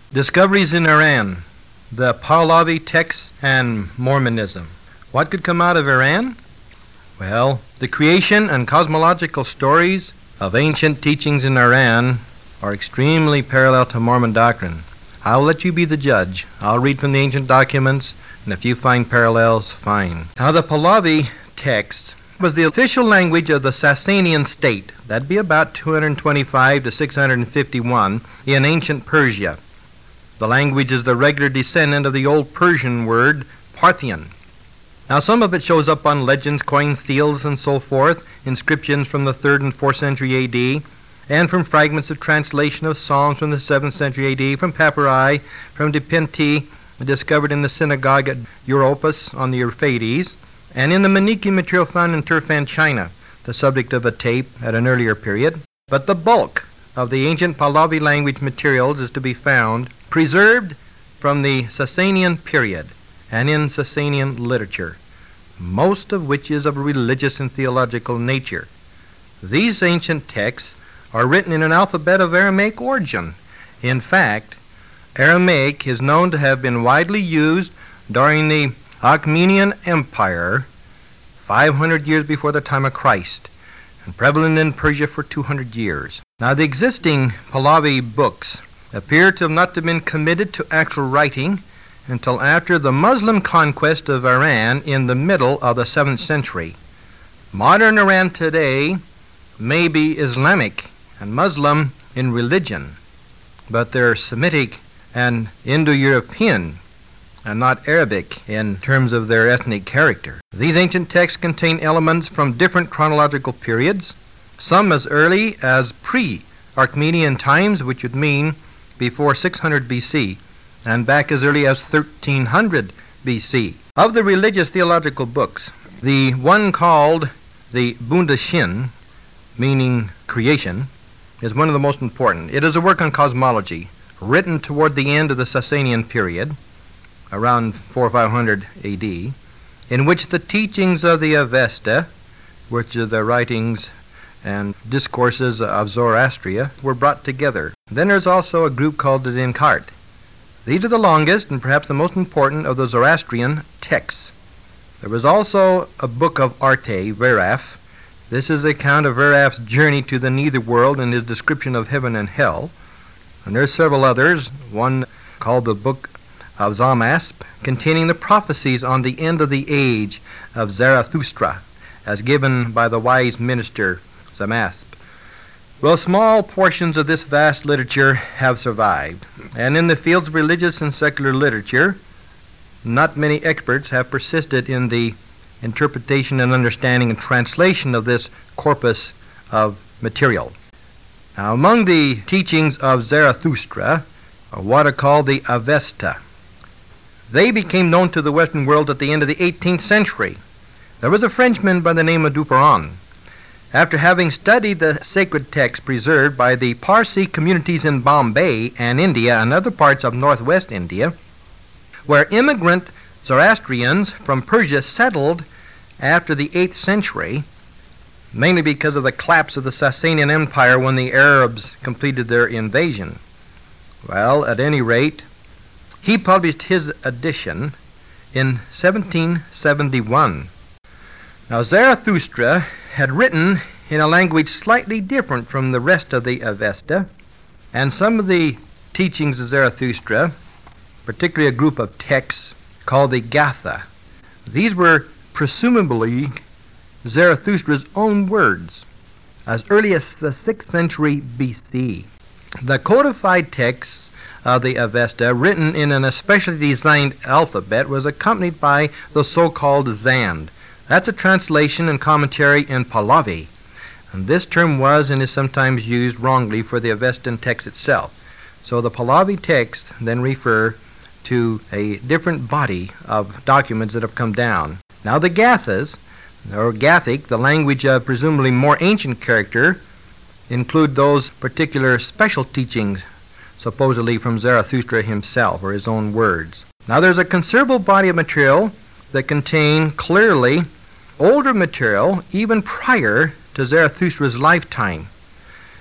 Discoveries in Iran, the Pahlavi texts, and Mormonism. What could come out of Iran? Well, the creation and cosmological stories of ancient teachings in Iran are extremely parallel to Mormon doctrine. I'll let you be the judge. I'll read from the ancient documents, and if you find parallels, fine. Now, the Pahlavi text was the official language of the Sasanian state. That'd be about 225 to 651 in ancient Persia. The language is the regular descendant of the old Persian word Parthian. Now, some of it shows up on legends, coin seals, and so forth, inscriptions from the 3rd and 4th century A.D., and from fragments of translation of songs from the 7th century A.D., from papyri, from Nepenthe, discovered in the synagogue at Europus on the Euphrates, and in the Manichaean material found in Turfan, China, the subject of a tape at an earlier period. But the bulk of the ancient Pahlavi language materials is to be found preserved from the Sasanian period and in Sasanian literature, most of which is of a religious and theological nature. These ancient texts are written in an alphabet of Aramaic origin. In fact, Aramaic is known to have been widely used during the Achaemenid Empire 500 years before the time of Christ, and prevalent in Persia for 200 years. Now, the existing Pahlavi books appear to have not been committed to actual writing until after the Muslim conquest of Iran in the middle of the 7th century. Modern Iran today may be Islamic and Muslim in religion, but they're Semitic and Indo-European and not Arabic in terms of their ethnic character. These ancient texts contain elements from different chronological periods, some as early as pre-Achaemenid times, which would mean before 600 BC, and back as early as 1300 BC. Of the religious theological books, the one called the Bundashin, meaning creation, is one of the most important. It is a work on cosmology, written toward the end of the Sasanian period, around 400-500 AD, in which the teachings of the Avesta, which are the writings and discourses of Zoroastria, were brought together. Then there's also a group called the Descartes. These are the longest and perhaps the most important of the Zoroastrian texts. There was also a book of Arte, Veraf. This is the account of Veraf's journey to the netherworld and his description of heaven and hell. And there's several others, one called the Book of Zamasp, containing the prophecies on the end of the age of Zarathustra, as given by the wise minister Zamasp. Well, small portions of this vast literature have survived, and in the fields of religious and secular literature, not many experts have persisted in the interpretation and understanding and translation of this corpus of material. Now, among the teachings of Zarathustra are what are called the Avesta. They became known to the Western world at the end of the 18th century. There was a Frenchman by the name of Duperron. After having studied the sacred texts preserved by the Parsi communities in Bombay and India and other parts of northwest India, where immigrant Zoroastrians from Persia settled after the 8th century, mainly because of the collapse of the Sasanian Empire when the Arabs completed their invasion. Well, at any rate, he published his edition in 1771. Now, Zarathustra had written in a language slightly different from the rest of the Avesta, and some of the teachings of Zarathustra, particularly a group of texts called the Gatha, these were presumably Zarathustra's own words, as early as the 6th century BC. The codified texts of the Avesta, written in an especially designed alphabet, was accompanied by the so-called Zand. That's a translation and commentary in Pahlavi, and this term was and is sometimes used wrongly for the Avestan text itself. So the Pahlavi texts then refer to a different body of documents that have come down. Now the Gathas, or Gathic, the language of presumably more ancient character, include those particular special teachings supposedly from Zarathustra himself, or his own words. Now there's a considerable body of material that contain clearly older material even prior to Zarathustra's lifetime.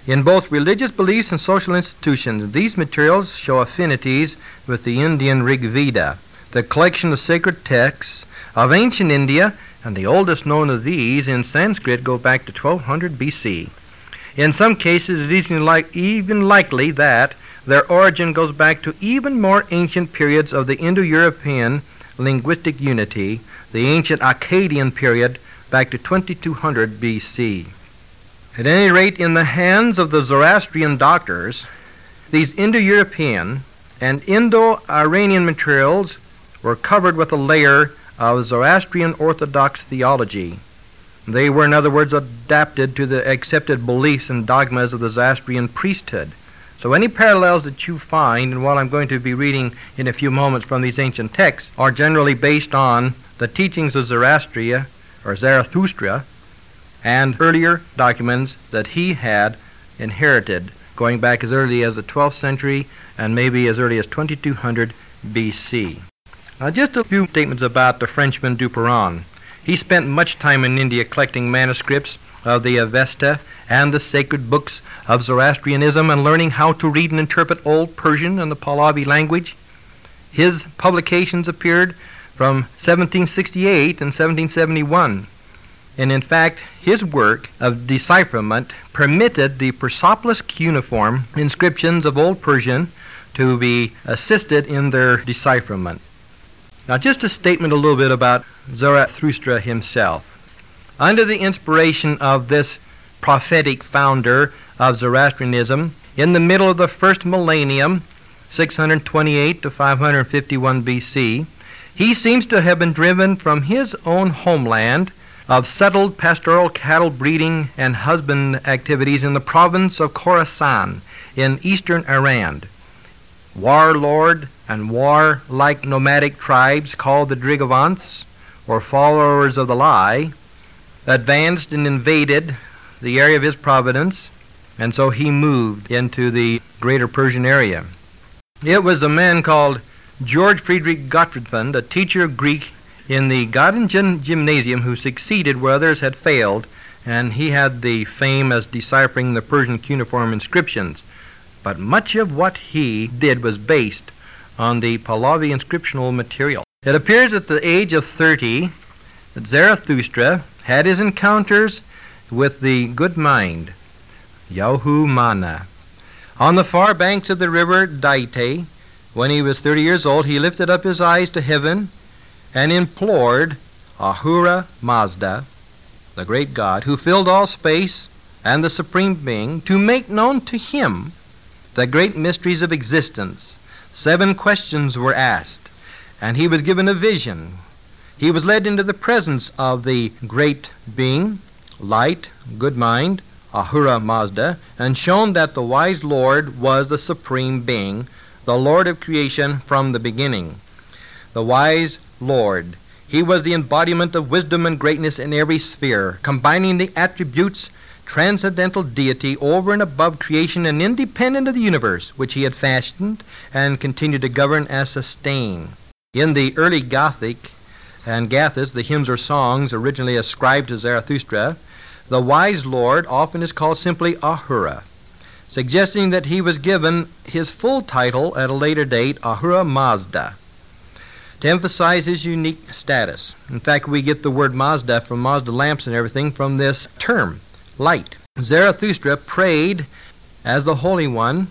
In both religious beliefs and social institutions, these materials show affinities with the Indian Rig Veda, the collection of sacred texts of ancient India, and the oldest known of these in Sanskrit go back to 1200 BC. In some cases, it is even likely that their origin goes back to even more ancient periods of the Indo-European linguistic unity, the ancient Akkadian period, back to 2200 BC. At any rate, in the hands of the Zoroastrian doctors, these Indo-European and Indo-Iranian materials were covered with a layer of Zoroastrian Orthodox theology. They were, in other words, adapted to the accepted beliefs and dogmas of the Zoroastrian priesthood. So any parallels that you find in what I'm going to be reading in a few moments from these ancient texts are generally based on the teachings of Zoroaster, or Zarathustra, and earlier documents that he had inherited, going back as early as the 12th century and maybe as early as 2200 BC. Now, just a few statements about the Frenchman Duperron. He spent much time in India collecting manuscripts of the Avesta and the sacred books of Zoroastrianism and learning how to read and interpret Old Persian and the Pahlavi language. His publications appeared from 1768 and 1771. And in fact, his work of decipherment permitted the Persepolis cuneiform inscriptions of Old Persian to be assisted in their decipherment. Now, just a statement a little bit about Zarathustra himself. Under the inspiration of this prophetic founder of Zoroastrianism, in the middle of the first millennium, 628 to 551 BC, he seems to have been driven from his own homeland of settled pastoral cattle breeding and husband activities in the province of Khorasan in eastern Iran. Warlord and war-like nomadic tribes called the Drigavants, or followers of the lie, advanced and invaded the area of his province, and so he moved into the greater Persian area. It was a man called George Friedrich Gottfriedfund, a teacher of Greek in the Göttingen Gymnasium, who succeeded where others had failed, and he had the fame as deciphering the Persian cuneiform inscriptions. But much of what he did was based on the Pahlavi inscriptional material. It appears at the age of 30 that Zarathustra had his encounters with the good mind, Yahumana. On the far banks of the river Daite, when he was 30 years old, he lifted up his eyes to heaven and implored Ahura Mazda, the great God, who filled all space and the Supreme Being, to make known to him the great mysteries of existence. 7 questions were asked, and he was given a vision. He was led into the presence of the great being, light, good mind, Ahura Mazda, and shown that the wise Lord was the Supreme Being, the Lord of creation from the beginning. The wise Lord, he was the embodiment of wisdom and greatness in every sphere, combining the attributes transcendental deity over and above creation and independent of the universe, which he had fashioned and continued to govern and sustain. In the early Gothic and Gathas, the hymns or songs originally ascribed to Zarathustra, the wise Lord often is called simply Ahura, suggesting that he was given his full title at a later date, Ahura Mazda, to emphasize his unique status. In fact, we get the word Mazda from Mazda lamps and everything from this term, light. Zarathustra prayed as the Holy One,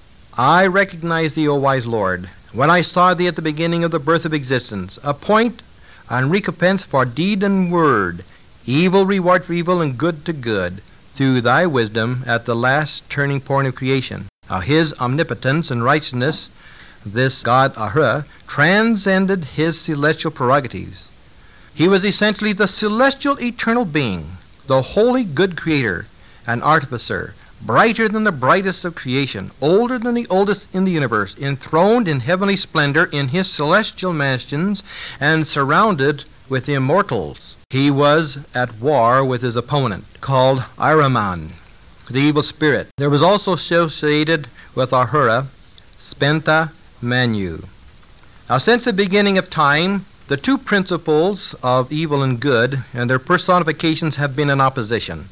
I recognize thee, O wise Lord, when I saw thee at the beginning of the birth of existence. Appoint and recompense for deed and word, evil reward for evil and good to good, through thy wisdom at the last turning point of creation. Now his omnipotence and righteousness, this God Ahura, transcended his celestial prerogatives. He was essentially the celestial eternal being, the holy good creator and artificer, brighter than the brightest of creation, older than the oldest in the universe, enthroned in heavenly splendor in his celestial mansions, and surrounded with the immortals. He was at war with his opponent, called Ahriman, the evil spirit. There was also associated with Ahura, Spenta Manu. Now, since the beginning of time, the two principles of evil and good and their personifications have been in opposition.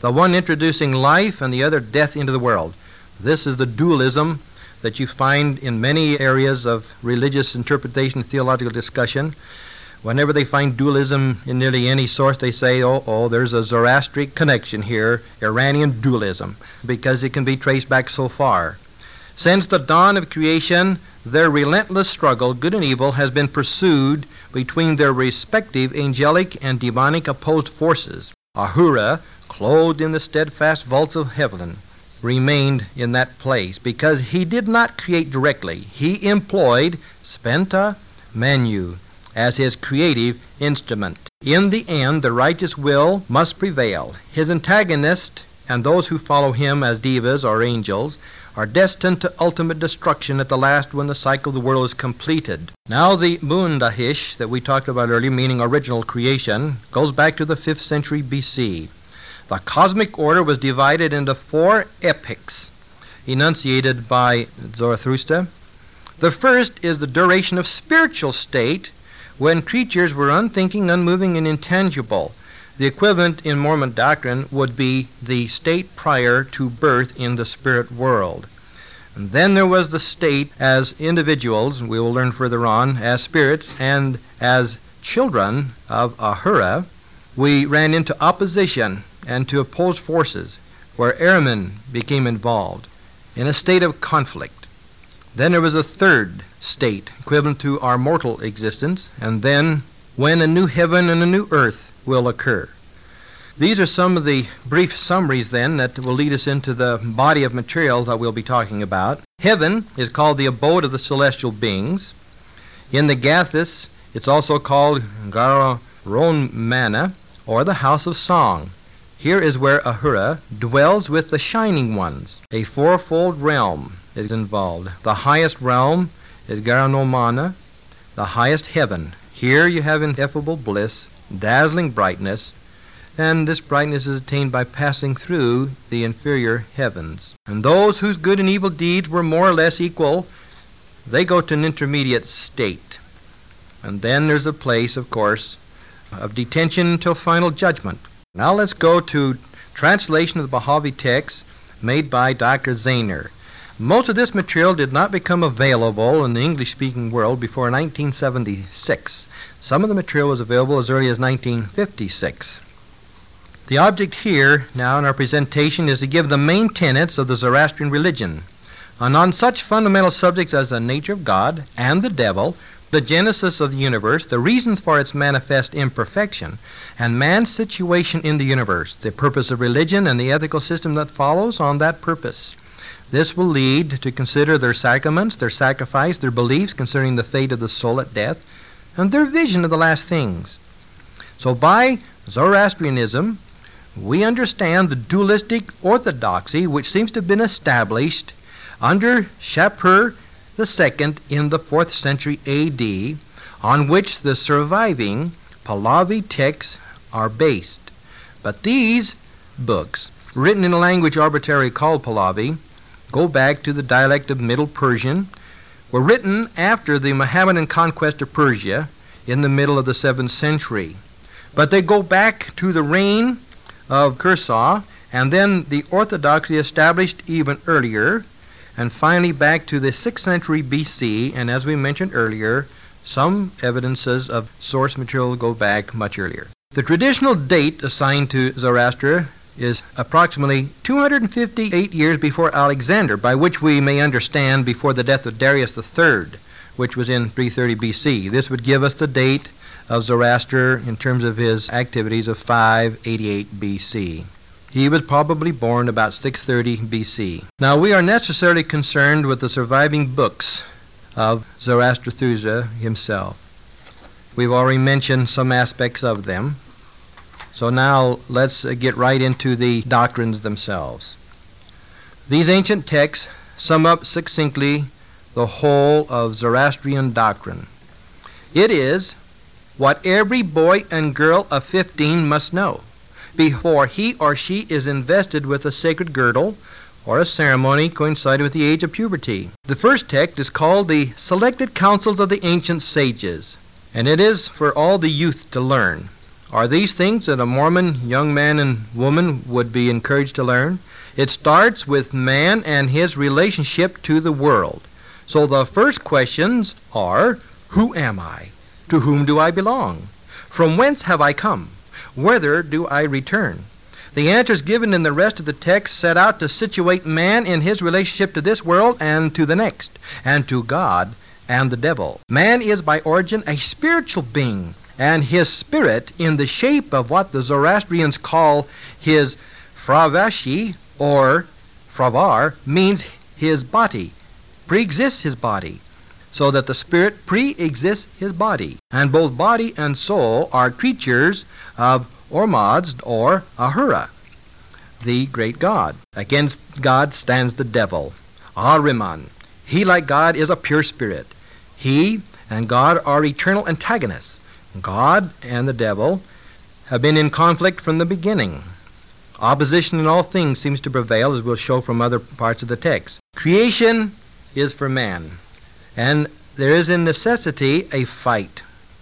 the one introducing life and the other death into the world. This is the dualism that you find in many areas of religious interpretation and theological discussion. Whenever they find dualism in nearly any source, they say, oh, there's a Zoroastric connection here, Iranian dualism, because it can be traced back so far. Since the dawn of creation, their relentless struggle, good and evil, has been pursued between their respective angelic and demonic opposed forces. Ahura, clothed in the steadfast vaults of heaven, remained in that place because he did not create directly. He employed Spenta Manu as his creative instrument. In the end, the righteous will must prevail. His antagonist and those who follow him as devas or angels are destined to ultimate destruction at the last when the cycle of the world is completed. Now the Mundahish that we talked about earlier, meaning original creation, goes back to the 5th century BC. The cosmic order was divided into 4 epochs, enunciated by Zarathustra. The first is the duration of spiritual state, when creatures were unthinking, unmoving, and intangible. The equivalent in Mormon doctrine would be the state prior to birth in the spirit world. And then there was the state as individuals, we will learn further on, as spirits, and as children of Ahura, we ran into opposition and to opposed forces, where Ahriman became involved in a state of conflict. Then there was a third state, equivalent to our mortal existence, and then when a new heaven and a new earth will occur. These are some of the brief summaries then that will lead us into the body of material that we'll be talking about. Heaven is called the abode of the celestial beings. In the Gathis, it's also called Garonmana, or the house of song. Here is where Ahura dwells with the shining ones. A fourfold realm is involved. The highest realm is Garanomana, the highest heaven. Here you have ineffable bliss, dazzling brightness, and this brightness is attained by passing through the inferior heavens. And those whose good and evil deeds were more or less equal, they go to an intermediate state. And then there's a place, of course, of detention until final judgment. Now let's go to translation of the Bahavi text made by Dr. Zahner. Most of this material did not become available in the English-speaking world before 1976. Some of the material was available as early as 1956. The object here, now in our presentation, is to give the main tenets of the Zoroastrian religion. And on such fundamental subjects as the nature of God and the devil, the genesis of the universe, the reasons for its manifest imperfection, and man's situation in the universe, the purpose of religion and the ethical system that follows on that purpose. This will lead to consider their sacraments, their sacrifice, their beliefs concerning the fate of the soul at death, and their vision of the last things. So by Zoroastrianism, we understand the dualistic orthodoxy which seems to have been established under Shapur II in the 4th century A.D., on which the surviving Pahlavi texts are based. But these books, written in a language arbitrarily called Pahlavi, go back to the dialect of Middle Persian, were written after the Mohammedan conquest of Persia in the middle of the 7th century. But they go back to the reign of Kursah, and then the orthodoxy established even earlier, and finally back to the 6th century BC, and as we mentioned earlier, some evidences of source material go back much earlier. The traditional date assigned to Zoroaster is approximately 258 years before Alexander, by which we may understand before the death of Darius III, which was in 330 BC. This would give us the date of Zoroaster in terms of his activities of 588 BC. He was probably born about 630 BC. Now we are necessarily concerned with the surviving books of Zoroaster himself. We've already mentioned some aspects of them. So now let's get right into the doctrines themselves. These ancient texts sum up succinctly the whole of Zoroastrian doctrine. It is what every boy and girl of 15 must know before he or she is invested with a sacred girdle or a ceremony coinciding with the age of puberty. The first text is called the Selected Counsels of the Ancient Sages, and it is for all the youth to learn. Are these things that a Mormon young man and woman would be encouraged to learn? It starts with man and his relationship to the world. So the first questions are, who am I? To whom do I belong? From whence have I come? Whither do I return? The answers given in the rest of the text set out to situate man in his relationship to this world and to the next, and to God and the devil. Man is by origin a spiritual being, and his spirit, in the shape of what the Zoroastrians call his fravashi or fravar, means his body, pre-exists his body, so that the spirit pre-exists his body. And both body and soul are creatures of Ormazd or Ahura, the great god. Against God stands the devil, Ahriman. He, like God, is a pure spirit. He and God are eternal antagonists. God and the devil have been in conflict from the beginning. Opposition in all things seems to prevail, as we'll show from other parts of the text. Creation is for man, and there is in necessity a fight.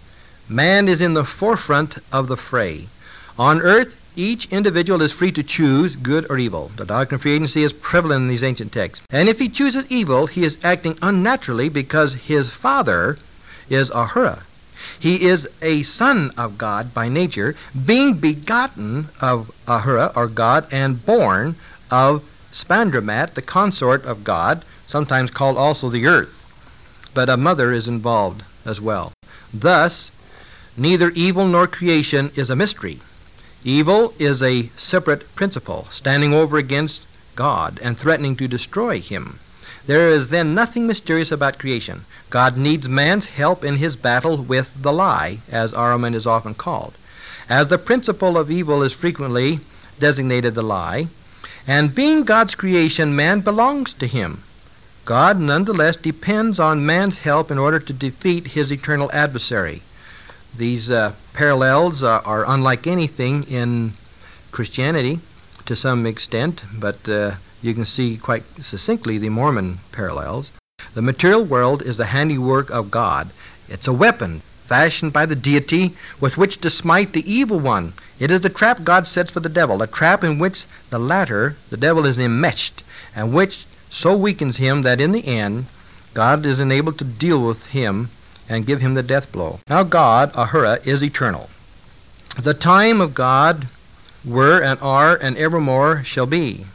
Man is in the forefront of the fray. On earth, each individual is free to choose good or evil. The doctrine of free agency is prevalent in these ancient texts. And if he chooses evil, he is acting unnaturally because his father is Ahura. He is a son of God by nature, being begotten of Ahura, or God, and born of Spandramat, the consort of God, sometimes called also the earth. But a mother is involved as well. Thus, neither evil nor creation is a mystery. Evil is a separate principle, standing over against God and threatening to destroy him. There is then nothing mysterious about creation. God needs man's help in his battle with the lie, as Ahriman is often called. As the principle of evil is frequently designated the lie, and being God's creation, man belongs to him. God nonetheless depends on man's help in order to defeat his eternal adversary. These parallels are unlike anything in Christianity to some extent, but you can see quite succinctly the Mormon parallels. The material world is the handiwork of God. It's a weapon fashioned by the deity with which to smite the evil one. It is the trap God sets for the devil, a trap in which the latter, the devil, is enmeshed, and which so weakens him that in the end God is enabled to deal with him and give him the death blow. Now God, Ahura, is eternal. The time of God were and are and evermore shall be.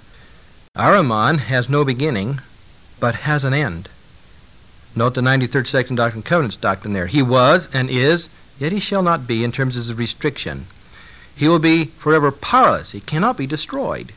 Ahriman has no beginning, but has an end. Note the 93rd section Doctrine and Covenants doctrine there. He was and is, yet he shall not be in terms of his restriction. He will be forever powerless. He cannot be destroyed.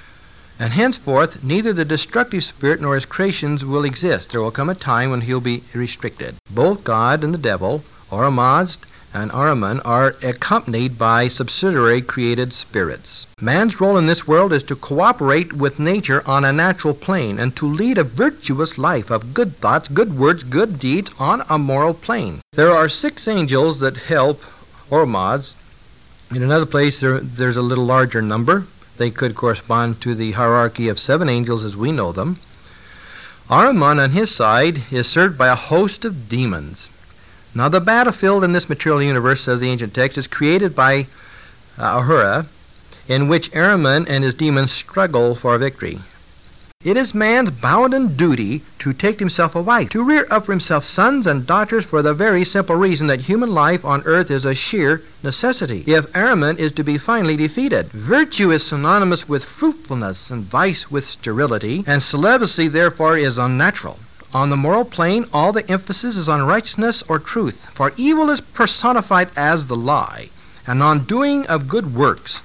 And henceforth, neither the destructive spirit nor his creations will exist. There will come a time when he will be restricted. Both God and the devil, Ormazd and Ahriman, are accompanied by subsidiary created spirits. Man's role in this world is to cooperate with nature on a natural plane and to lead a virtuous life of good thoughts, good words, good deeds on a moral plane. There are 6 angels that help Ormazd. In another place, there's a little larger number. They could correspond to the hierarchy of 7 angels as we know them. Ahriman, on his side, is served by a host of demons. Now, the battlefield in this material universe, says the ancient text, is created by Ahura, in which Ahriman and his demons struggle for victory. It is man's bounden duty to take himself a wife, to rear up for himself sons and daughters, for the very simple reason that human life on earth is a sheer necessity, if Ahriman is to be finally defeated. Virtue is synonymous with fruitfulness and vice with sterility, and celibacy therefore is unnatural. On the moral plane, all the emphasis is on righteousness or truth, for evil is personified as the lie, and on doing of good works.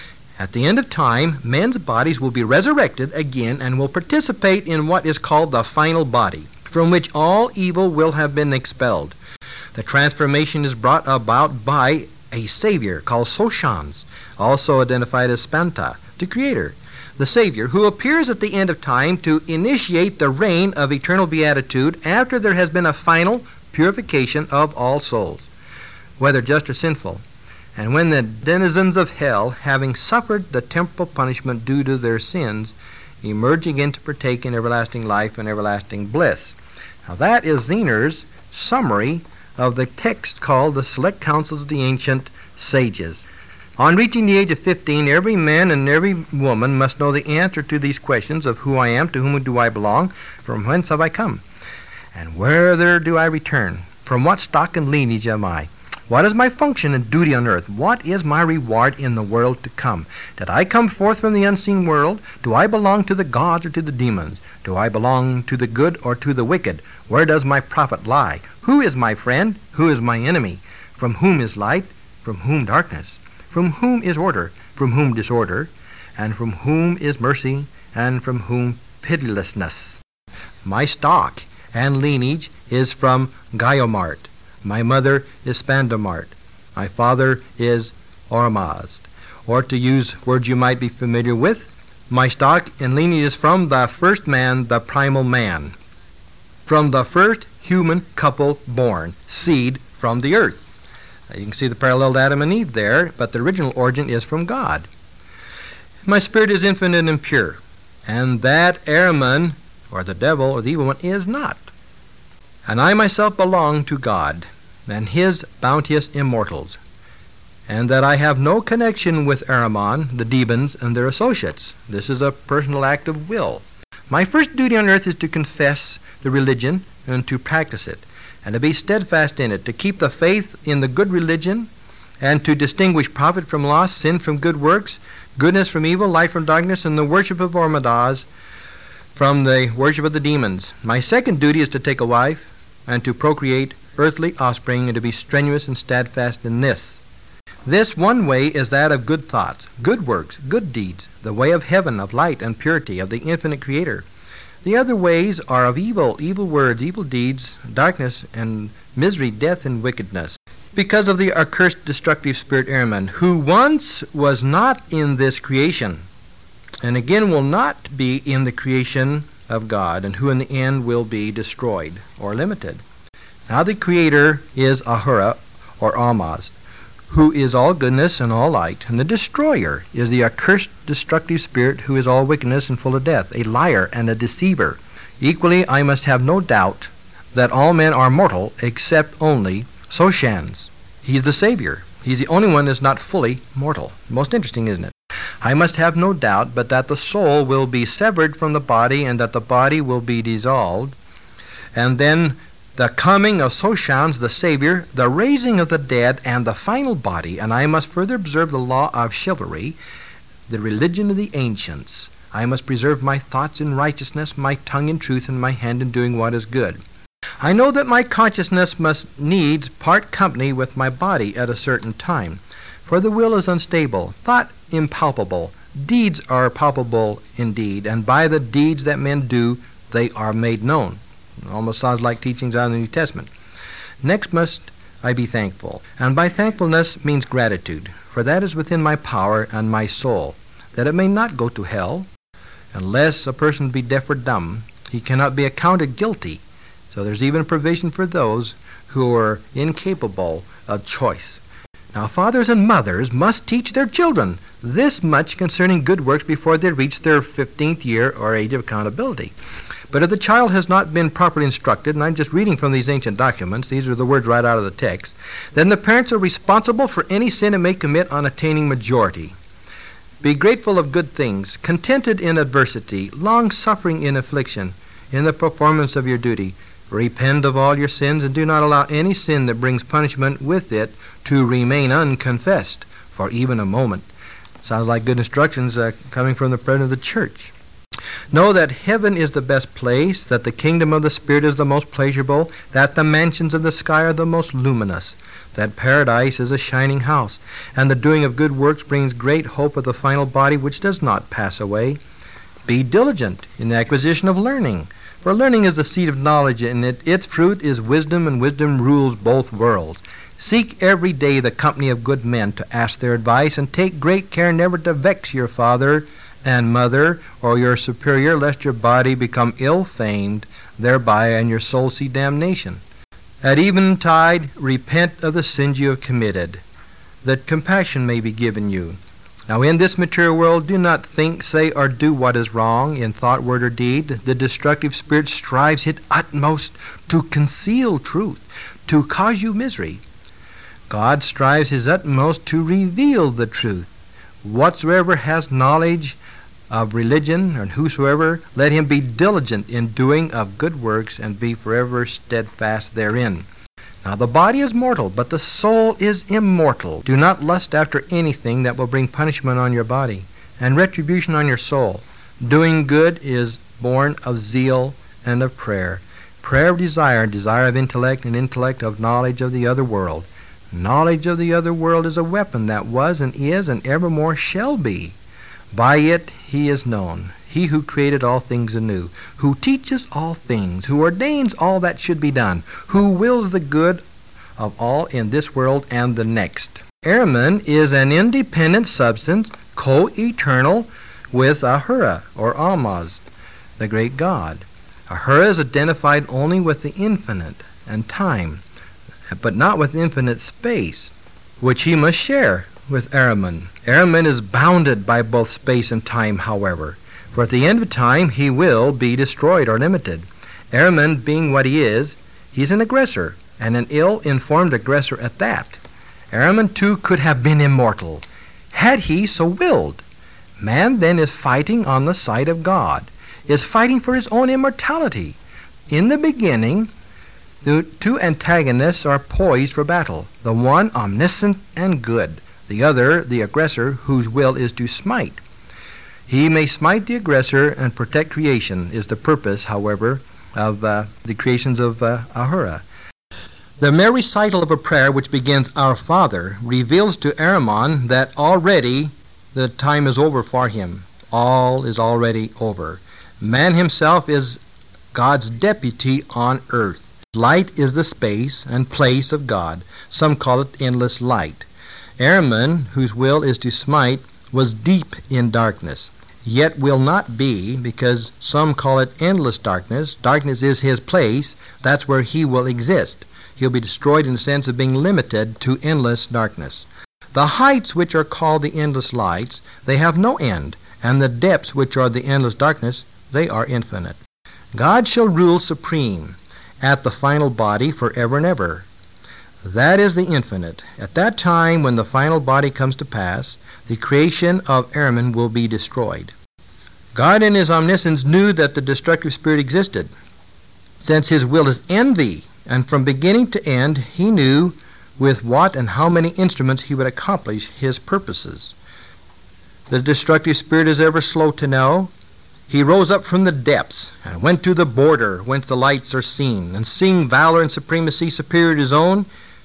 At the end of time, men's bodies will be resurrected again and will participate in what is called the final body, from which all evil will have been expelled. The transformation is brought about by a Savior called Soshans, also identified as Spanta, the Creator, the Savior, who appears at the end of time to initiate the reign of eternal beatitude after there has been a final purification of all souls, whether just or sinful. And when the denizens of hell, having suffered the temporal punishment due to their sins, emerge again to partake in everlasting life and everlasting bliss. Now that is Zener's summary of the text called the Select Counsels of the Ancient sages. On reaching the age of 15, every man and every woman must know the answer to these questions of who I am, to whom do I belong, from whence have I come, and whither do I return? From what stock and lineage am I? What is my function and duty on earth? What is my reward in the world to come? Did I come forth from the unseen world? Do I belong to the gods or to the demons? Do I belong to the good or to the wicked? Where does my profit lie? Who is my friend? Who is my enemy? From whom is light? From whom darkness? From whom is order? From whom disorder? And from whom is mercy? And from whom pitilessness? My stock and lineage is from Gaiomart. My mother is Spandamart. My father is Ormazd. Or to use words you might be familiar with, my stock and lineage is from the first man, the primal man. From the first human couple born, seed from the earth. You can see the parallel to Adam and Eve there, but the original origin is from God. My spirit is infinite and pure, and that Ahriman, or the devil, or the evil one, is not. And I myself belong to God and his bounteous immortals, and that I have no connection with Ahriman, the demons, and their associates. This is a personal act of will. My first duty on earth is to confess the religion and to practice it, and to be steadfast in it, to keep the faith in the good religion, and to distinguish profit from loss, sin from good works, goodness from evil, light from darkness, and the worship of Ormazd from the worship of the demons. My second duty is to take a wife and to procreate earthly offspring, and to be strenuous and steadfast in this. This one way is that of good thoughts, good works, good deeds, the way of heaven, of light and purity, of the infinite Creator. The other ways are of evil, evil words, evil deeds, darkness and misery, death and wickedness. Because of the accursed destructive spirit Ahriman, who once was not in this creation, and again will not be in the creation of God, and who in the end will be destroyed or limited. Now the Creator is Ahura, or Ormazd, who is all goodness and all light, and the destroyer is the accursed destructive spirit who is all wickedness and full of death, a liar and a deceiver. Equally, I must have no doubt that all men are mortal except only Soshans. He's the Savior. He's the only one that's not fully mortal. Most interesting, isn't it? I must have no doubt but that the soul will be severed from the body, and that the body will be dissolved, and then the coming of Soshans, the Savior, the raising of the dead, and the final body. And I must further observe the law of chivalry, the religion of the ancients. I must preserve my thoughts in righteousness, my tongue in truth, and my hand in doing what is good. I know that my consciousness must needs part company with my body at a certain time, for the will is unstable, thought impalpable, deeds are palpable indeed, and by the deeds that men do, they are made known. It almost sounds like teachings out of the New Testament. Next must I be thankful, and by thankfulness means gratitude, for that is within my power and my soul, that it may not go to hell. Unless a person be deaf or dumb, he cannot be accounted guilty. So there's even provision for those who are incapable of choice. Now fathers and mothers must teach their children this much concerning good works before they reach their 15th year or age of accountability. But if the child has not been properly instructed, and I'm just reading from these ancient documents, these are the words right out of the text, then the parents are responsible for any sin it may commit on attaining majority. Be grateful of good things, contented in adversity, long-suffering in affliction, in the performance of your duty. Repent of all your sins, and do not allow any sin that brings punishment with it to remain unconfessed for even a moment. Sounds like good instructions coming from the president of the church. Know that heaven is the best place, that the kingdom of the Spirit is the most pleasurable, that the mansions of the sky are the most luminous, that paradise is a shining house, and the doing of good works brings great hope of the final body which does not pass away. Be diligent in the acquisition of learning, for learning is the seed of knowledge, and its fruit is wisdom, and wisdom rules both worlds. Seek every day the company of good men to ask their advice, and take great care never to vex your father and mother, or your superior, lest your body become ill-famed thereby, and your soul see damnation. At eventide repent of the sins you have committed, that compassion may be given you. Now in this material world do not think, say, or do what is wrong in thought, word, or deed. The destructive spirit strives its utmost to conceal truth, to cause you misery. God strives his utmost to reveal the truth. Whatsoever has knowledge of religion, and whosoever, let him be diligent in doing of good works, and be forever steadfast therein. Now the body is mortal, but the soul is immortal. Do not lust after anything that will bring punishment on your body, and retribution on your soul. Doing good is born of zeal and of prayer. Prayer of desire, and desire of intellect, and intellect of knowledge of the other world. Knowledge of the other world is a weapon that was and is and evermore shall be. By it he is known, he who created all things anew, who teaches all things, who ordains all that should be done, who wills the good of all in this world and the next. Ahriman is an independent substance, co-eternal with Ahura, or Almaz, the great god. Ahura is identified only with the infinite and time, but not with infinite space, which he must share with Ahriman. Ahriman is bounded by both space and time, however, for at the end of time he will be destroyed or limited. Ahriman, being what he is, he's an aggressor, and an ill-informed aggressor at that. Ahriman too could have been immortal, had he so willed. Man then is fighting on the side of God, is fighting for his own immortality. In the beginning, the two antagonists are poised for battle, the one omniscient and good, the other the aggressor whose will is to smite. He may smite the aggressor and protect creation, is the purpose, however, of the creations of Ahura. The mere recital of a prayer which begins, Our Father, reveals to Ahriman that already the time is over for him. All is already over. Man himself is God's deputy on earth. Light is the space and place of God. Some call it endless light. Ahriman, whose will is to smite, was deep in darkness, yet will not be, because some call it endless darkness. Darkness is his place. That's where he will exist. He'll be destroyed in the sense of being limited to endless darkness. The heights which are called the endless lights, they have no end, and the depths which are the endless darkness, they are infinite. God shall rule supreme at the final body forever and ever. That is the infinite. At that time, when the final body comes to pass, the creation of Ahriman will be destroyed. God in his omniscience knew that the destructive spirit existed. Since his will is envy, and from beginning to end, he knew with what and how many instruments he would accomplish his purposes. The destructive spirit is ever slow to know. He rose up from the depths and went to the border whence the lights are seen, and seeing valor and supremacy superior to his own,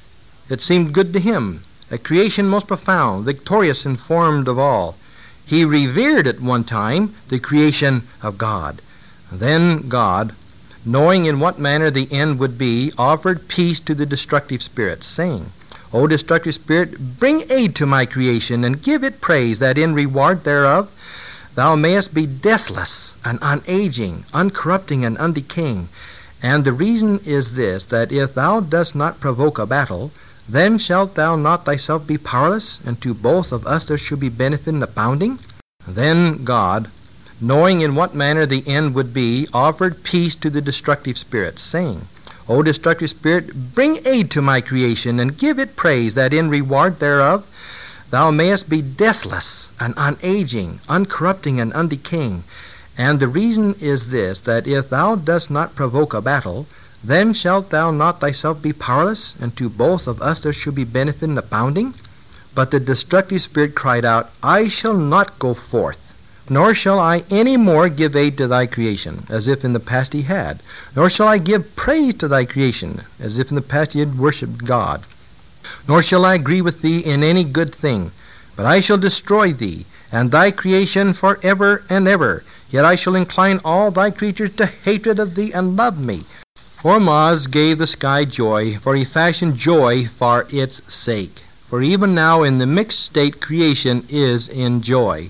it seemed good to him, a creation most profound, victorious and formed of all. He revered at one time the creation of God. Then God, knowing in what manner the end would be, offered peace to the destructive spirit, saying, O destructive spirit, bring aid to my creation, and give it praise, that in reward thereof thou mayest be deathless and unaging, uncorrupting and undecaying. And the reason is this, that if thou dost not provoke a battle, then shalt thou not thyself be powerless, and to both of us there shall be benefit and abounding? Then God, knowing in what manner the end would be, offered peace to the destructive spirit, saying, O destructive spirit, bring aid to my creation, and give it praise, that in reward thereof thou mayest be deathless and unaging, uncorrupting and undecaying. And the reason is this, that if thou dost not provoke a battle, then shalt thou not thyself be powerless, and to both of us there shall be benefit and abounding? But the destructive spirit cried out, I shall not go forth, nor shall I any more give aid to thy creation, as if in the past he had, nor shall I give praise to thy creation, as if in the past he had worshipped God. Nor shall I agree with thee in any good thing, but I shall destroy thee, and thy creation forever and ever. Yet I shall incline all thy creatures to hatred of thee, and love me. Ormuzd gave the sky joy, for he fashioned joy for its sake. For even now in the mixed state creation is in joy.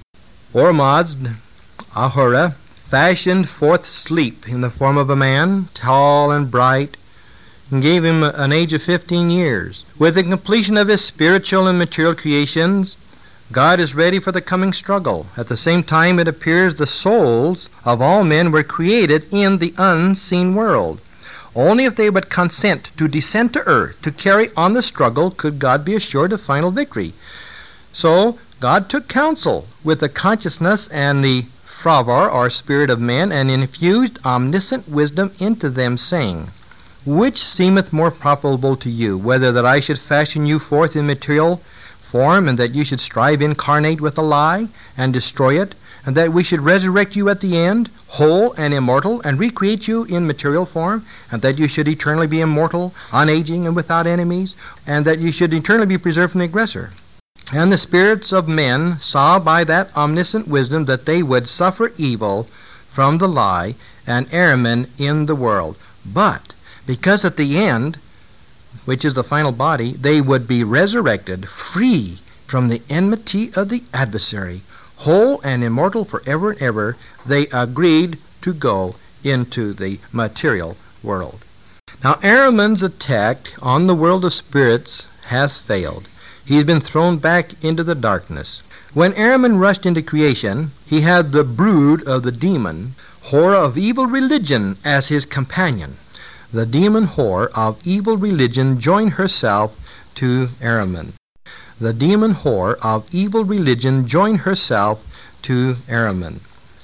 Ormuzd, Ahura, fashioned forth sleep in the form of a man, tall and bright, and gave him an age of 15 years. With the completion of his spiritual and material creations, God is ready for the coming struggle. At the same time, it appears the souls of all men were created in the unseen world. Only if they would consent to descend to earth to carry on the struggle could God be assured of final victory. So God took counsel with the consciousness and the fervor or spirit of men, and infused omniscient wisdom into them, saying, Which seemeth more profitable to you, whether that I should fashion you forth in material form, and that you should strive incarnate with a lie, and destroy it, and that we should resurrect you at the end, whole and immortal, and recreate you in material form, and that you should eternally be immortal, unaging, and without enemies, and that you should eternally be preserved from the aggressor. And the spirits of men saw by that omniscient wisdom that they would suffer evil from the lie and error in the world. But because at the end, which is the final body, they would be resurrected, free from the enmity of the adversary, whole and immortal forever and ever, they agreed to go into the material world. Now, Ahriman's attack on the world of spirits has failed. He's been thrown back into the darkness. When Ahriman rushed into creation, he had the brood of the demon, whore of evil religion, as his companion. The demon whore of evil religion joined herself to Ahriman. The demon whore of evil religion joined herself to Ahriman.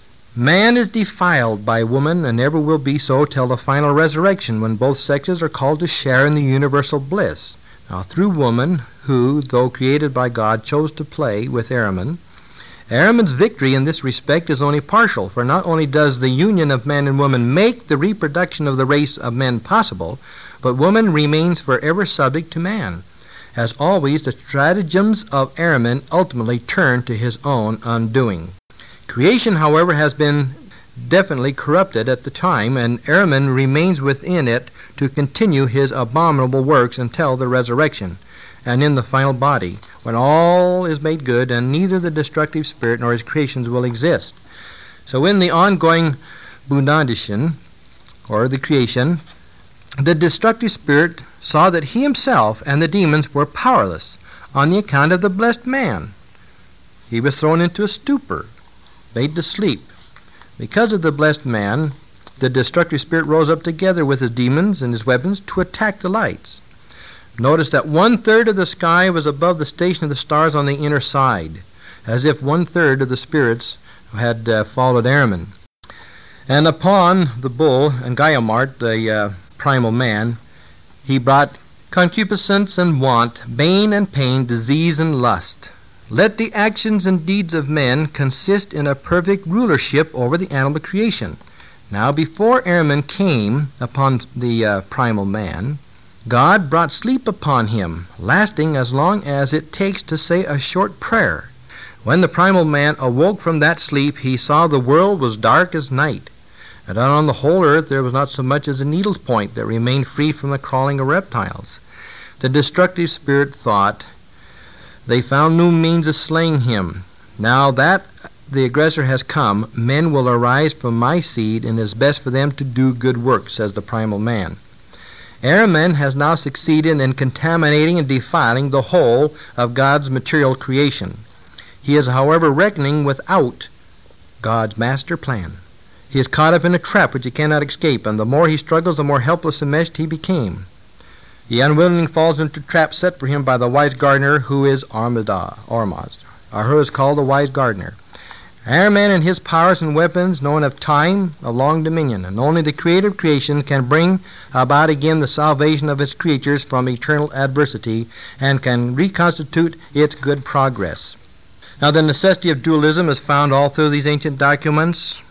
Man is defiled by woman, and ever will be so till the final resurrection, when both sexes are called to share in the universal bliss. Now, through woman, who, though created by God, chose to play with Ahriman, Ahriman's victory in this respect is only partial, for not only does the union of man and woman make the reproduction of the race of men possible, but woman remains forever subject to man. As always, the stratagems of Ahriman ultimately turn to his own undoing. Creation, however, has been definitely corrupted at the time, and Ahriman remains within it to continue his abominable works until the resurrection, and in the final body, when all is made good, and neither the destructive spirit nor his creations will exist. So in the ongoing Bunadishan, or the creation, the destructive spirit saw that he himself and the demons were powerless on the account of the blessed man. He was thrown into a stupor, made to sleep. Because of the blessed man, the destructive spirit rose up together with his demons and his weapons to attack the lights. Notice that 1/3 of the sky was above the station of the stars on the inner side, as if 1/3 of the spirits had followed Ahriman. And upon the bull and Gaiamart, the primal man, he brought concupiscence and want, bane and pain, disease and lust. Let the actions and deeds of men consist in a perfect rulership over the animal creation. Now, before Ahriman came upon the primal man, God brought sleep upon him, lasting as long as it takes to say a short prayer. When the primal man awoke from that sleep, he saw the world was dark as night, and on the whole earth there was not so much as a needle's point that remained free from the crawling of reptiles. The destructive spirit thought, they found no means of slaying him. Now that the aggressor has come, men will arise from my seed, and it is best for them to do good work, says the primal man. Ahriman has now succeeded in contaminating and defiling the whole of God's material creation. He is, however, reckoning without God's master plan. He is caught up in a trap which he cannot escape, and the more he struggles, the more helpless enmeshed he became. He unwillingly falls into traps set for him by the wise gardener, who is Ormazd, or who is called the wise gardener. Ahriman and his powers and weapons know of time, of long dominion, and only the creator of creation can bring about again the salvation of its creatures from eternal adversity, and can reconstitute its good progress. Now, the necessity of dualism is found all through these ancient documents,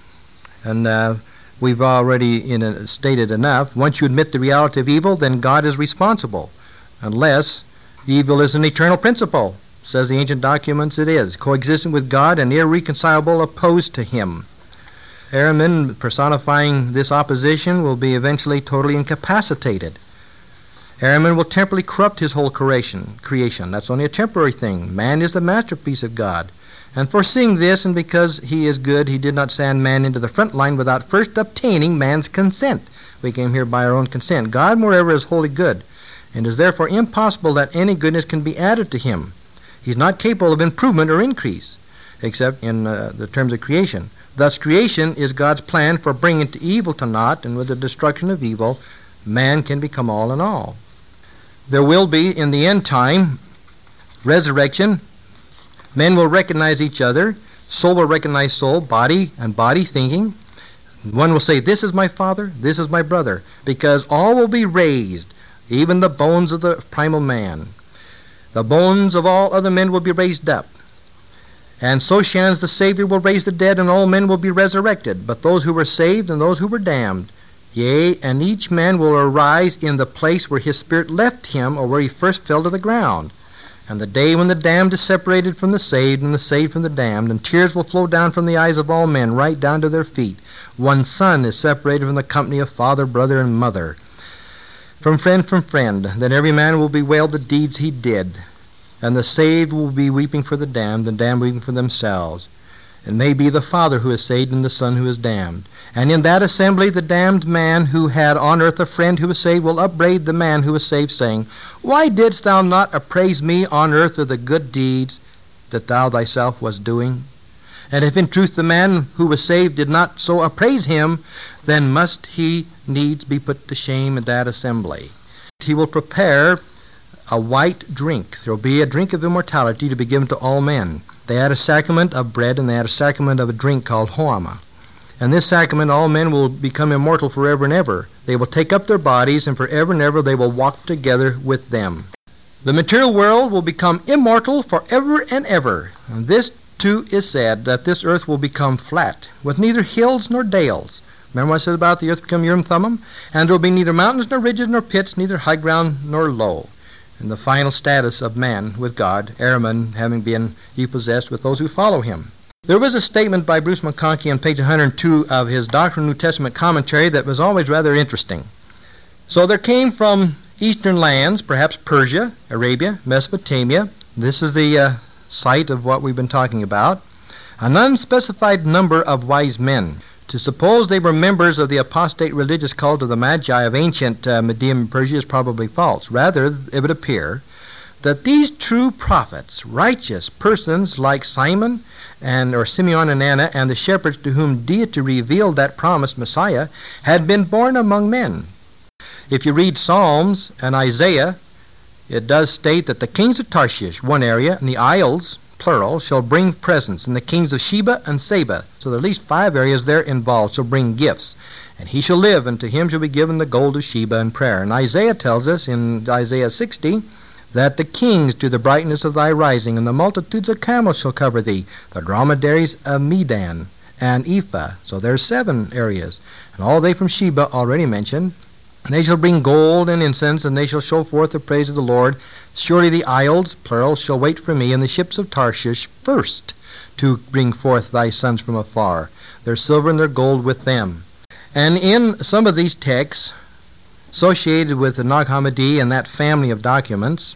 and we've already stated enough. Once you admit the reality of evil, then God is responsible, unless evil is an eternal principle. Says the ancient documents it is, coexistent with God and irreconcilable opposed to him. Ahriman, personifying this opposition, will be eventually totally incapacitated. Ahriman will temporarily corrupt his whole creation. That's only a temporary thing. Man is the masterpiece of God. And foreseeing this, and because he is good, he did not send man into the front line without first obtaining man's consent. We came here by our own consent. God, moreover, is wholly good, and it is therefore impossible that any goodness can be added to him. He's not capable of improvement or increase, except in the terms of creation. Thus, creation is God's plan for bringing evil to naught, and with the destruction of evil, man can become all in all. There will be, in the end time, resurrection. Men will recognize each other. Soul will recognize soul, body and body thinking. One will say, this is my father, this is my brother, because all will be raised, even the bones of the primal man. The bones of all other men will be raised up. And so shines the Savior will raise the dead, and all men will be resurrected, but those who were saved and those who were damned. Yea, and each man will arise in the place where his spirit left him, or where he first fell to the ground. And the day when the damned is separated from the saved, and the saved from the damned, and tears will flow down from the eyes of all men, right down to their feet. One son is separated from the company of father, brother, and mother, from friend, then every man will bewail the deeds he did, and the saved will be weeping for the damned weeping for themselves. It may be the father who is saved and the son who is damned. And in that assembly the damned man who had on earth a friend who was saved will upbraid the man who was saved, saying, Why didst thou not appraise me on earth of the good deeds that thou thyself wast doing? And if in truth the man who was saved did not so appraise him, then must he needs be put to shame in that assembly. He will prepare a white drink. There will be a drink of immortality to be given to all men. They had a sacrament of bread, and they had a sacrament of a drink called hoama. And this sacrament, all men will become immortal forever and ever. They will take up their bodies, and forever and ever they will walk together with them. The material world will become immortal forever and ever. And this too is said, that this earth will become flat, with neither hills nor dales. Remember what I said about the earth become Urim Thummim? And there will be neither mountains nor ridges nor pits, neither high ground nor low. And the final status of man with God, Ahriman having been possessed with those who follow him. There was a statement by Bruce McConkie on page 102 of his Doctrine of New Testament commentary that was always rather interesting. So there came from eastern lands, perhaps Persia, Arabia, Mesopotamia. This is the site of what we've been talking about. An unspecified number of wise men. To suppose they were members of the apostate religious cult of the Magi of ancient Medium Persia is probably false. Rather, it would appear that these true prophets, righteous persons like Simon or Simeon and Anna, and the shepherds to whom deity revealed that promised Messiah, had been born among men. If you read Psalms and Isaiah, it does state that the kings of Tarshish, one area, and the isles, plural, shall bring presents, and the kings of Sheba and Seba, so there are at least 5 areas there involved, shall bring gifts. And he shall live, and to him shall be given the gold of Sheba and prayer. And Isaiah tells us in Isaiah 60 that the kings do the brightness of thy rising, and the multitudes of camels shall cover thee, the dromedaries of Medan and Ephah. So there's 7 areas. And all they from Sheba already mentioned. And they shall bring gold and incense, and they shall show forth the praise of the Lord. Surely the isles, plural, shall wait for me, and the ships of Tarshish first to bring forth thy sons from afar, their silver and their gold with them. And in some of these texts, associated with the Nag Hammadi and that family of documents,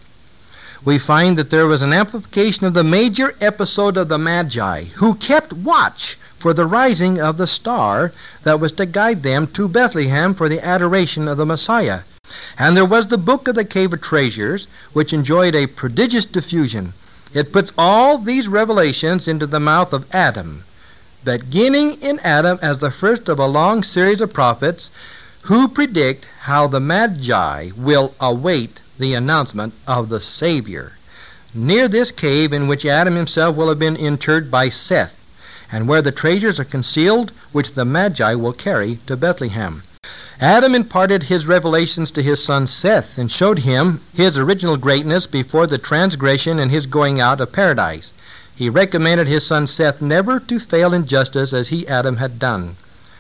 we find that there was an amplification of the major episode of the Magi, who kept watch for the rising of the star that was to guide them to Bethlehem for the adoration of the Messiah. And there was the book of the Cave of Treasures, which enjoyed a prodigious diffusion. It puts all these revelations into the mouth of Adam, beginning in Adam as the first of a long series of prophets who predict how the Magi will await the announcement of the Savior. Near this cave in which Adam himself will have been interred by Seth, and where the treasures are concealed which the Magi will carry to Bethlehem. Adam imparted his revelations to his son Seth and showed him his original greatness before the transgression and his going out of paradise. He recommended his son Seth never to fail in justice as he, Adam, had done.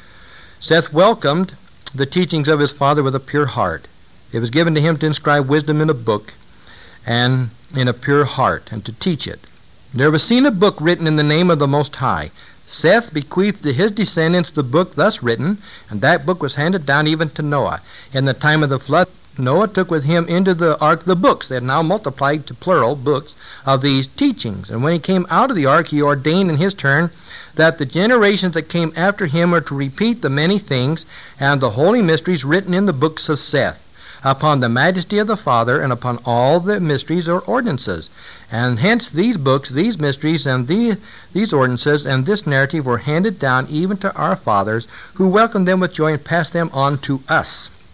Seth welcomed the teachings of his father with a pure heart. It was given to him to inscribe wisdom in a book and in a pure heart, and to teach it. There was seen a book written in the name of the Most High. Seth bequeathed to his descendants the book thus written, and that book was handed down even to Noah. In the time of the flood, Noah took with him into the ark the books. They had now multiplied to plural books of these teachings. And when he came out of the ark, he ordained in his turn that the generations that came after him are to repeat the many things and the holy mysteries written in the books of Seth, upon the majesty of the Father, and upon all the mysteries or ordinances. And hence these books, these mysteries, and these ordinances, and this narrative were handed down even to our fathers, who welcomed them with joy and passed them on to us.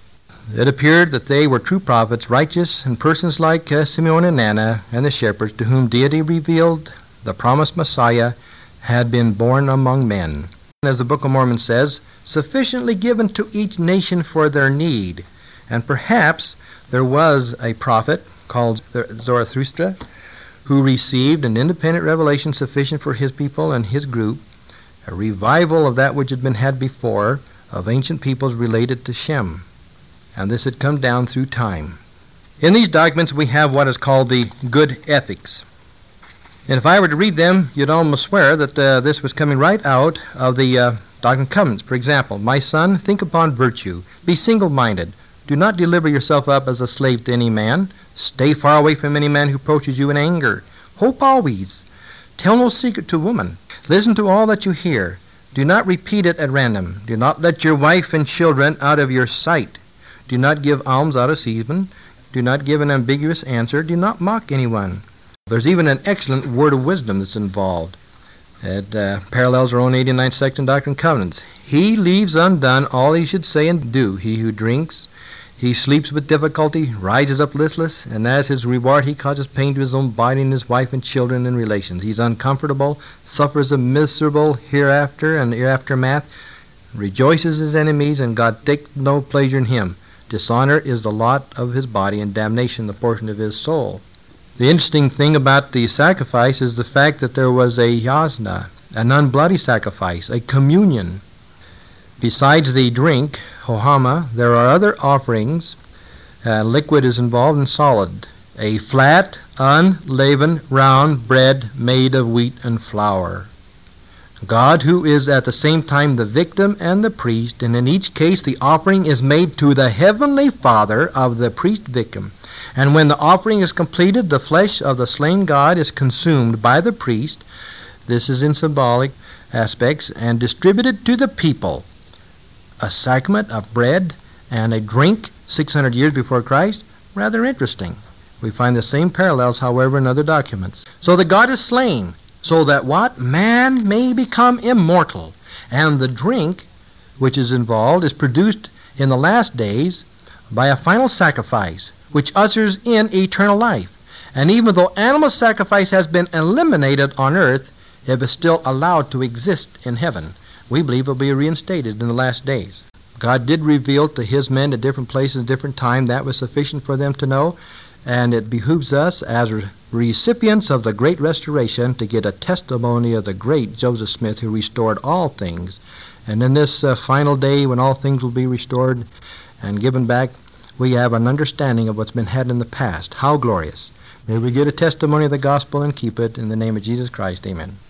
It appeared that they were true prophets, righteous, and persons like Simeon and Anna and the shepherds, to whom deity revealed the promised Messiah had been born among men. As the Book of Mormon says, sufficiently given to each nation for their need. And perhaps there was a prophet called Zarathustra who received an independent revelation sufficient for his people and his group, a revival of that which had been had before of ancient peoples related to Shem. And this had come down through time. In these documents we have what is called the Good Ethics. And if I were to read them, you'd almost swear that this was coming right out of the Doctrine and Covenants. For example, my son, think upon virtue. Be single-minded. Do not deliver yourself up as a slave to any man. Stay far away from any man who approaches you in anger. Hope always. Tell no secret to woman. Listen to all that you hear. Do not repeat it at random. Do not let your wife and children out of your sight. Do not give alms out of season. Do not give an ambiguous answer. Do not mock anyone. There's even an excellent word of wisdom that's involved. It parallels our own 89th section Doctrine and Covenants. He leaves undone all he should say and do. He who drinks, he sleeps with difficulty, rises up listless, and as his reward he causes pain to his own body and his wife and children and relations. He's uncomfortable, suffers a miserable hereafter and aftermath, rejoices his enemies, and God takes no pleasure in him. Dishonor is the lot of his body, and damnation the portion of his soul. The interesting thing about the sacrifice is the fact that there was a yasna, an unbloody sacrifice, a communion. Besides the drink, hohama, there are other offerings. Liquid is involved and solid. A flat, unleavened, round bread made of wheat and flour. God, who is at the same time the victim and the priest, and in each case the offering is made to the heavenly Father of the priest victim. And when the offering is completed, the flesh of the slain God is consumed by the priest, this is in symbolic aspects, and distributed to the people. A sacrament of bread and a drink 600 years before Christ, rather interesting. We find the same parallels, however, in other documents. So the God is slain, so that what? Man may become immortal. And the drink, which is involved, is produced in the last days by a final sacrifice, which ushers in eternal life. And even though animal sacrifice has been eliminated on earth, it is still allowed to exist in heaven. We believe it will be reinstated in the last days. God did reveal to his men at different places, different time. That was sufficient for them to know. And it behooves us as recipients of the great restoration to get a testimony of the great Joseph Smith, who restored all things. And in this final day when all things will be restored and given back, we have an understanding of what's been had in the past. How glorious. May we get a testimony of the gospel and keep it in the name of Jesus Christ. Amen.